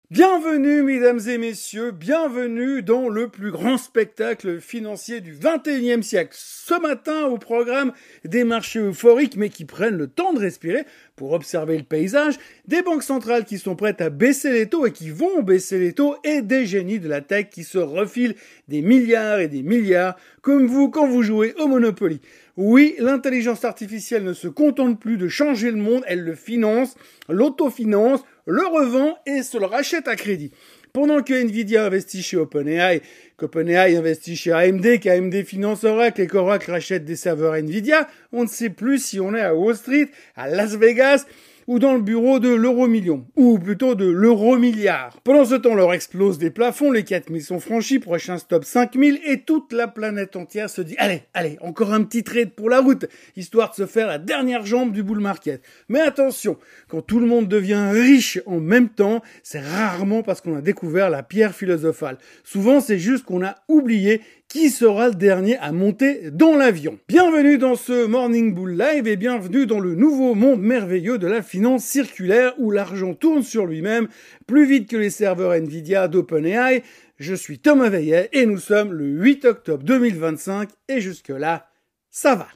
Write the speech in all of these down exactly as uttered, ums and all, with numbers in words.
Bienvenue mesdames et messieurs, bienvenue dans le plus grand spectacle financier du vingt et unième siècle. Ce matin au programme, des marchés euphoriques mais qui prennent le temps de respirer pour observer le paysage, des banques centrales qui sont prêtes à baisser les taux et qui vont baisser les taux et des génies de la tech qui se refilent des milliards et des milliards comme vous quand vous jouez au Monopoly. Oui, l'intelligence artificielle ne se contente plus de changer le monde, elle le finance, l'autofinance, le revend et se le rachète à crédit. Pendant que Nvidia investit chez OpenAI, qu'OpenAI investit chez A M D, qu'A M D finance Oracle et qu'Oracle rachète des serveurs Nvidia, on ne sait plus si on est à Wall Street, à Las Vegas ou dans le bureau de l'euro-million, ou plutôt de l'euro-milliard. Pendant ce temps, l'or explose des plafonds, les quatre mille sont franchis, prochain stop cinq mille, et toute la planète entière se dit « Allez, allez, encore un petit trade pour la route », histoire de se faire la dernière jambe du bull market. Mais attention, quand tout le monde devient riche en même temps, c'est rarement parce qu'on a découvert la pierre philosophale. Souvent, c'est juste qu'on a oublié qui sera le dernier à monter dans l'avion. Bienvenue dans ce Morning Bull Live et bienvenue dans le nouveau monde merveilleux de la finance circulaire où l'argent tourne sur lui-même plus vite que les serveurs Nvidia d'OpenAI. Je suis Thomas Veillet et nous sommes le huit octobre deux mille vingt-cinq et jusque-là, ça va.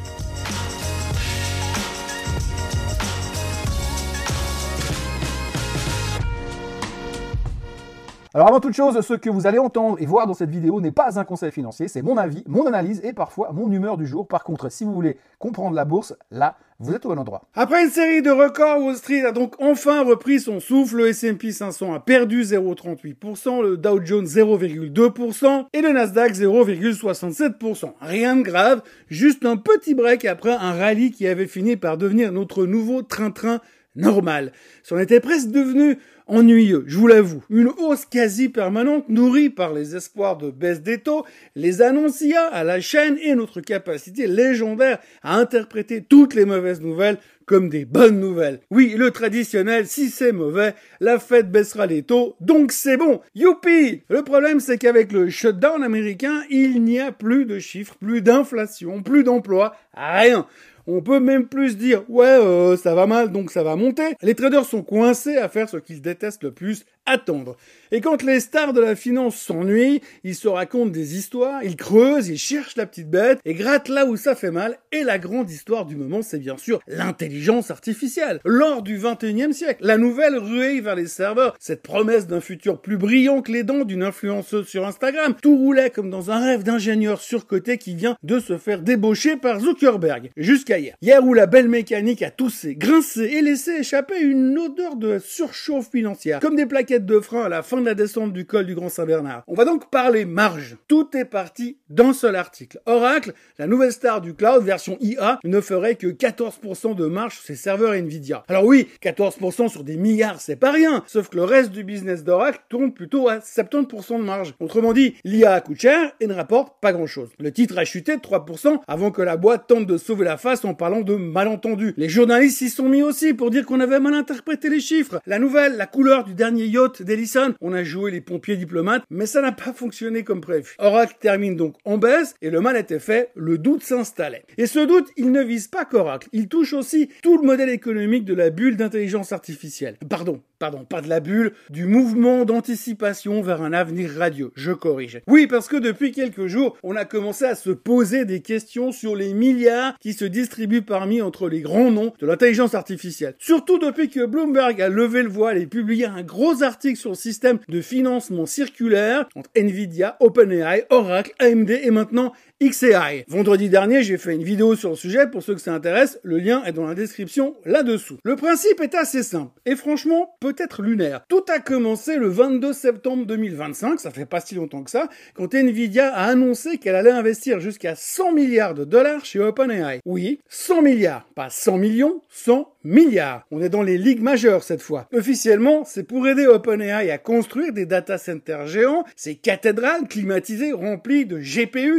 Alors avant toute chose, ce que vous allez entendre et voir dans cette vidéo n'est pas un conseil financier, c'est mon avis, mon analyse et parfois mon humeur du jour. Par contre, si vous voulez comprendre la bourse, là, vous êtes au bon endroit. Après une série de records, Wall Street a donc enfin repris son souffle. Le S and P cinq cents a perdu zéro virgule trente-huit pour cent, le Dow Jones zéro virgule deux pour cent et le Nasdaq zéro virgule soixante-sept pour cent. Rien de grave, juste un petit break après un rallye qui avait fini par devenir notre nouveau train-train normal. C'en était presque devenu ennuyeux, je vous l'avoue. Une hausse quasi permanente nourrie par les espoirs de baisse des taux, les annonces I A à la chaîne et notre capacité légendaire à interpréter toutes les mauvaises nouvelles comme des bonnes nouvelles. Oui, le traditionnel, si c'est mauvais, la Fed baissera les taux, donc c'est bon. Youpi! Le problème, c'est qu'avec le shutdown américain, il n'y a plus de chiffres, plus d'inflation, plus d'emplois, rien. On peut même plus dire, ouais, euh, ça va mal, donc ça va monter. Les traders sont coincés à faire ce qu'ils détestent le plus, attendre. Et quand les stars de la finance s'ennuient, ils se racontent des histoires, ils creusent, ils cherchent la petite bête et grattent là où ça fait mal. Et la grande histoire du moment, c'est bien sûr l'intelligence artificielle. L'or du vingt et unième siècle, la nouvelle ruée vers les serveurs, cette promesse d'un futur plus brillant que les dents d'une influenceuse sur Instagram. Tout roulait comme dans un rêve d'ingénieur surcoté qui vient de se faire débaucher par Zuckerberg. Jusqu'à hier. Hier où la belle mécanique a toussé, grincé et laissé échapper une odeur de surchauffe financière, comme des plaquettes de frein à la fin de la descente du col du Grand Saint-Bernard. On va donc parler marge. Tout est parti d'un seul article. Oracle, la nouvelle star du cloud, version I A, ne ferait que quatorze pour cent de marge sur ses serveurs Nvidia. Alors oui, quatorze pour cent sur des milliards, c'est pas rien. Sauf que le reste du business d'Oracle tourne plutôt à soixante-dix pour cent de marge. Autrement dit, l'I A coûte cher et ne rapporte pas grand-chose. Le titre a chuté de trois pour cent avant que la boîte tente de sauver la face en parlant de malentendus. Les journalistes s'y sont mis aussi pour dire qu'on avait mal interprété les chiffres. La nouvelle, la couleur du dernier yacht d'Ellison, on a joué les pompiers diplomates, mais ça n'a pas fonctionné comme prévu. Oracle termine donc en baisse et le mal était fait, le doute s'installait. Et ce doute, il ne vise pas qu'Oracle, il touche aussi tout le modèle économique de la bulle d'intelligence artificielle. Pardon, pardon, pas de la bulle, du mouvement d'anticipation vers un avenir radieux, je corrige. Oui, parce que depuis quelques jours, on a commencé à se poser des questions sur les milliards qui se distribuent parmi entre les grands noms de l'intelligence artificielle. Surtout depuis que Bloomberg a levé le voile et publié un gros article sur le système de financement circulaire entre Nvidia, OpenAI, Oracle, A M D et maintenant X A I. Vendredi dernier, j'ai fait une vidéo sur le sujet, pour ceux que ça intéresse, le lien est dans la description là-dessous. Le principe est assez simple, et franchement, peut-être lunaire. Tout a commencé le vingt-deux septembre deux mille vingt-cinq, ça fait pas si longtemps que ça, quand Nvidia a annoncé qu'elle allait investir jusqu'à cent milliards de dollars chez OpenAI. Oui, cent milliards, pas cent millions, cent milliards. On est dans les ligues majeures cette fois. Officiellement, c'est pour aider OpenAI à construire des data centers géants, ces cathédrales climatisées remplies de G P U qui consomment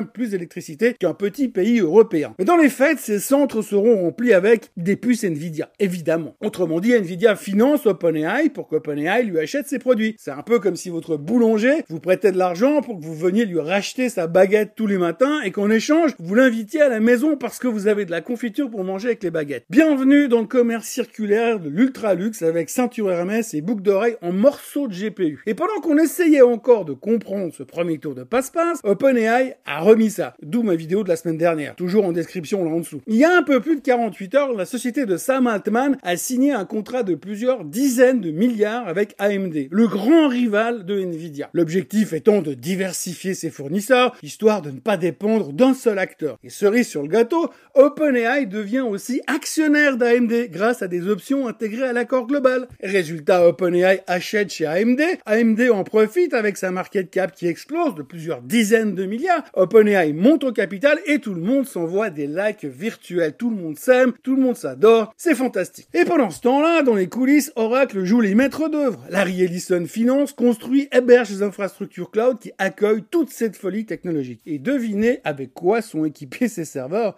même plus d'électricité qu'un petit pays européen. Mais dans les faits, ces centres seront remplis avec des puces Nvidia, évidemment. Autrement dit, Nvidia finance OpenAI pour qu'OpenAI lui achète ses produits. C'est un peu comme si votre boulanger vous prêtait de l'argent pour que vous veniez lui racheter sa baguette tous les matins et qu'en échange, vous l'invitiez à la maison parce que vous avez de la confiture pour manger avec les baguettes. Bienvenue dans le commerce circulaire de l'ultra luxe avec ceinture Hermès et boucles d'oreilles en morceaux de G P U. Et pendant qu'on essayait encore de comprendre ce premier tour de passe-passe, OpenAI a remis ça. D'où ma vidéo de la semaine dernière, toujours en description là en dessous. Il y a un peu plus de quarante-huit heures, la société de Sam Altman a signé un contrat de plusieurs dizaines de milliards avec A M D, le grand rival de Nvidia. L'objectif étant de diversifier ses fournisseurs, histoire de ne pas dépendre d'un seul acteur. Et cerise sur le gâteau, OpenAI devient aussi actionnaire d'A M D grâce à des options intégrées à l'accord global. Résultat, OpenAI achète chez A M D, A M D en profite avec sa market cap qui explose de plusieurs dizaines de milliards, OpenAI monte au capital et tout le monde s'envoie des likes virtuels, tout le monde s'aime, tout le monde s'adore, c'est fantastique. Et pendant ce temps-là, dans les coulisses, Oracle joue les maîtres d'œuvre. Larry Ellison finance, construit, héberge les infrastructures cloud qui accueillent toute cette folie technologique. Et devinez avec quoi sont équipés ces serveurs.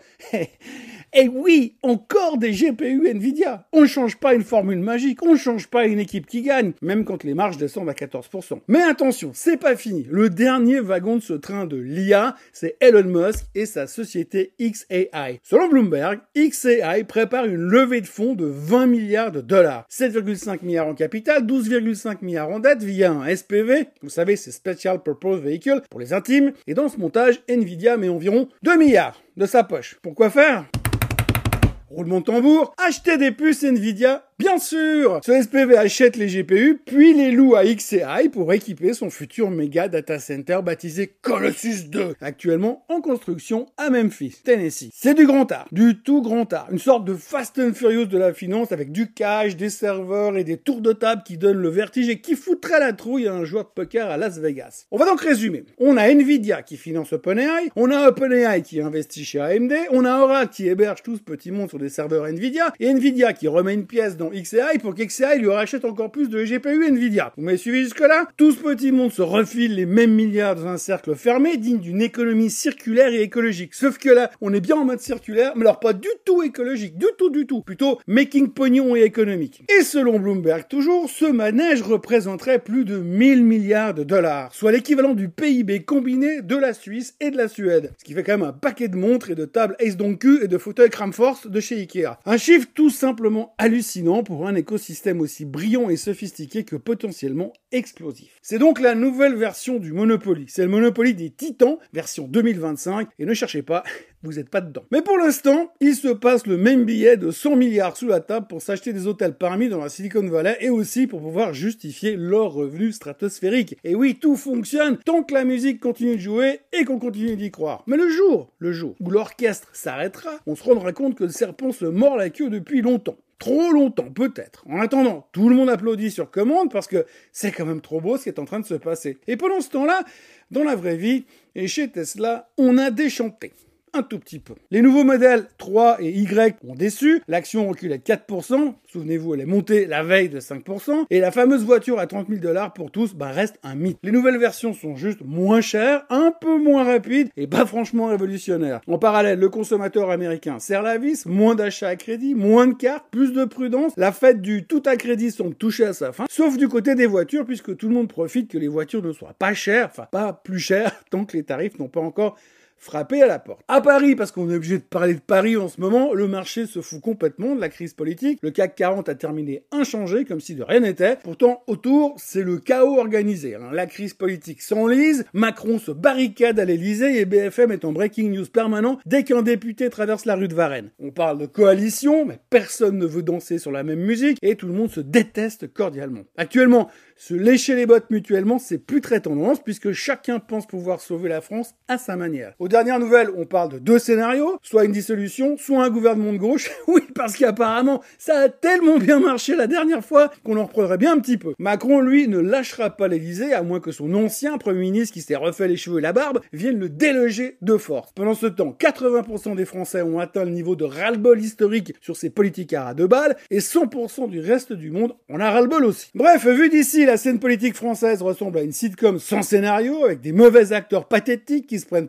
Et oui, encore des G P U Nvidia. On ne change pas une formule magique, on ne change pas une équipe qui gagne, même quand les marges descendent à quatorze pour cent. Mais attention, c'est pas fini. Le dernier wagon de ce train de l'I A, c'est Elon Musk et sa société X A I. Selon Bloomberg, X A I prépare une levée de fonds de vingt milliards de dollars. sept virgule cinq milliards en capital, douze virgule cinq milliards en dette via un S P V. Vous savez, c'est Special Purpose Vehicle pour les intimes. Et dans ce montage, Nvidia met environ deux milliards de sa poche. Pourquoi faire ? Roulement de tambour, acheter des puces Nvidia, bien sûr. Ce S P V achète les G P U, puis les loue à X A I pour équiper son futur méga data center baptisé Colossus deux, actuellement en construction à Memphis, Tennessee. C'est du grand art, du tout grand art, une sorte de Fast and Furious de la finance avec du cash, des serveurs et des tours de table qui donnent le vertige et qui foutraient la trouille à un joueur de poker à Las Vegas. On va donc résumer. On a Nvidia qui finance OpenAI, on a OpenAI qui investit chez A M D, on a Oracle qui héberge tout ce petit monde sur des serveurs Nvidia, et Nvidia qui remet une pièce dans X A I pour qu'X A I lui rachète encore plus de G P U Nvidia. Vous m'avez suivi jusque-là ? Tout ce petit monde se refile les mêmes milliards dans un cercle fermé, digne d'une économie circulaire et écologique. Sauf que là, on est bien en mode circulaire, mais alors pas du tout écologique, du tout, du tout. Plutôt making pognon et économique. Et selon Bloomberg toujours, ce manège représenterait plus de mille milliards de dollars, soit l'équivalent du P I B combiné de la Suisse et de la Suède. Ce qui fait quand même un paquet de montres et de tables Ace Donkey et de fauteuils Cramforce de chez Ikea. Un chiffre tout simplement hallucinant pour un écosystème aussi brillant et sophistiqué que potentiellement explosif. C'est donc la nouvelle version du Monopoly. C'est le Monopoly des titans, version deux mille vingt-cinq, et ne cherchez pas, vous êtes pas dedans. Mais pour l'instant, il se passe le même billet de cent milliards sous la table pour s'acheter des hôtels parmi dans la Silicon Valley et aussi pour pouvoir justifier leurs revenus stratosphériques. Et oui, tout fonctionne tant que la musique continue de jouer et qu'on continue d'y croire. Mais le jour, le jour où l'orchestre s'arrêtera, on se rendra compte que le serpent se mord la queue depuis longtemps. Trop longtemps, peut-être. En attendant, tout le monde applaudit sur commande parce que c'est quand même trop beau ce qui est en train de se passer. Et pendant ce temps-là, dans la vraie vie, et chez Tesla, on a déchanté. Un tout petit peu. Les nouveaux modèles trois et Y ont déçu, l'action recule à quatre pour cent, souvenez-vous elle est montée la veille de cinq pour cent, et la fameuse voiture à trente mille dollars pour tous, bah reste un mythe. Les nouvelles versions sont juste moins chères, un peu moins rapides, et pas franchement révolutionnaires. En parallèle, le consommateur américain serre la vis, moins d'achats à crédit, moins de cartes, plus de prudence, la fête du tout à crédit semble toucher à sa fin, sauf du côté des voitures, puisque tout le monde profite que les voitures ne soient pas chères, enfin pas plus chères, tant que les tarifs n'ont pas encore frappé à la porte. À Paris, parce qu'on est obligé de parler de Paris en ce moment, le marché se fout complètement de la crise politique. Le C A C quarante a terminé inchangé, comme si de rien n'était. Pourtant, autour, c'est le chaos organisé. Hein. La crise politique s'enlise, Macron se barricade à l'Elysée et B F M est en breaking news permanent dès qu'un député traverse la rue de Varennes. On parle de coalition, mais personne ne veut danser sur la même musique et tout le monde se déteste cordialement. Actuellement, se lécher les bottes mutuellement, c'est plus très tendance puisque chacun pense pouvoir sauver la France à sa manière. Aux dernières nouvelles, on parle de deux scénarios, soit une dissolution, soit un gouvernement de gauche. Oui, parce qu'apparemment, ça a tellement bien marché la dernière fois qu'on en reprendrait bien un petit peu. Macron, lui, ne lâchera pas l'Elysée à moins que son ancien Premier ministre qui s'est refait les cheveux et la barbe vienne le déloger de force. Pendant ce temps, quatre-vingts pour cent des Français ont atteint le niveau de ras-le-bol historique sur ces politicards à deux balles et cent pour cent du reste du monde en a ras-le-bol aussi. Bref, vu d'ici, la scène politique française ressemble à une sitcom sans scénario avec des mauvais acteurs pathétiques qui se prennent pour des stars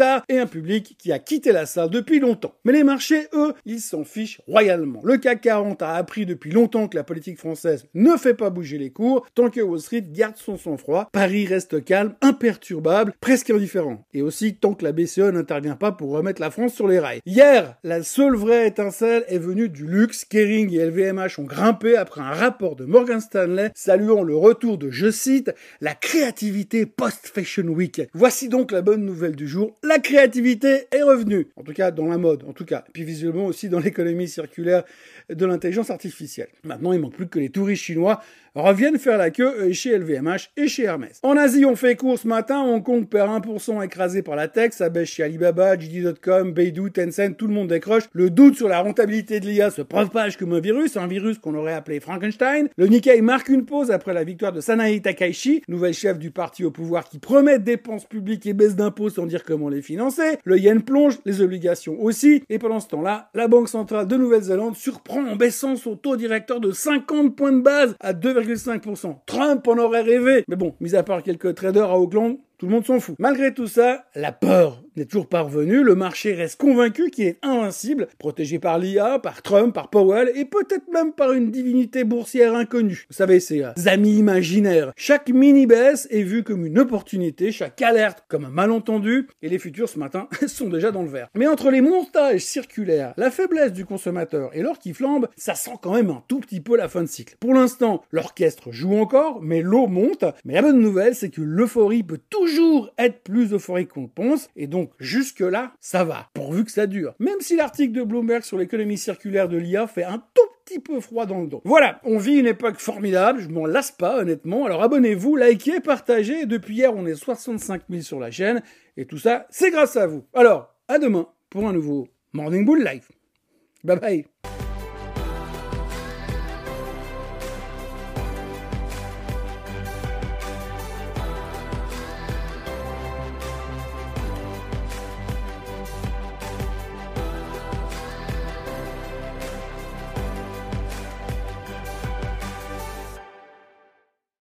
stars et un public qui a quitté la salle depuis longtemps. Mais les marchés, eux, ils s'en fichent royalement. Le C A C quarante a appris depuis longtemps que la politique française ne fait pas bouger les cours tant que Wall Street garde son sang-froid. Paris reste calme, imperturbable, presque indifférent. Et aussi tant que la B C E n'intervient pas pour remettre la France sur les rails. Hier, la seule vraie étincelle est venue du luxe. Kering et L V M H ont grimpé après un rapport de Morgan Stanley saluant le retour de, je cite, la créativité post-Fashion Week. Voici donc la bonne nouvelle du jour. La créativité est revenue. En tout cas, dans la mode, en tout cas. Puis visuellement aussi dans l'économie circulaire de l'intelligence artificielle. Maintenant, il manque plus que les touristes chinois reviennent faire la queue chez L V M H et chez Hermès. En Asie, on fait court ce matin, Hong Kong perd un pour cent écrasé par la tech, ça baisse chez Alibaba, J D dot com, Baidu, Tencent, tout le monde décroche. Le doute sur la rentabilité de l'I A se propage comme un virus, un virus qu'on aurait appelé Frankenstein. Le Nikkei marque une pause après la victoire de Sanae Takaichi, nouvelle chef du parti au pouvoir qui promet dépenses publiques et baisse d'impôts sans dire comment les financer. Le yen plonge, les obligations aussi, et pendant ce temps-là, la Banque centrale de Nouvelle-Zélande surprend en baissant son taux directeur de cinquante points de base à deux virgule cinq pour cent. Trump en aurait rêvé. Mais bon, mis à part quelques traders à Auckland, tout le monde s'en fout. Malgré tout ça, la peur n'est toujours pas revenue. Le marché reste convaincu qu'il est invincible, protégé par l'I A, par Trump, par Powell et peut-être même par une divinité boursière inconnue. Vous savez, ces euh, amis imaginaires. Chaque mini-baisse est vue comme une opportunité, chaque alerte comme un malentendu et les futurs ce matin sont déjà dans le vert. Mais entre les montages circulaires, la faiblesse du consommateur et l'or qui flambe, ça sent quand même un tout petit peu la fin de cycle. Pour l'instant, l'orchestre joue encore, mais l'eau monte. Mais la bonne nouvelle, c'est que l'euphorie peut toujours toujours être plus euphorique qu'on le pense, et donc jusque-là, ça va, pourvu que ça dure. Même si l'article de Bloomberg sur l'économie circulaire de l'I A fait un tout petit peu froid dans le dos. Voilà, on vit une époque formidable, je m'en lasse pas honnêtement, alors abonnez-vous, likez, partagez, depuis hier on est soixante-cinq mille sur la chaîne, et tout ça, c'est grâce à vous. Alors, à demain pour un nouveau Morning Bull Live. Bye bye.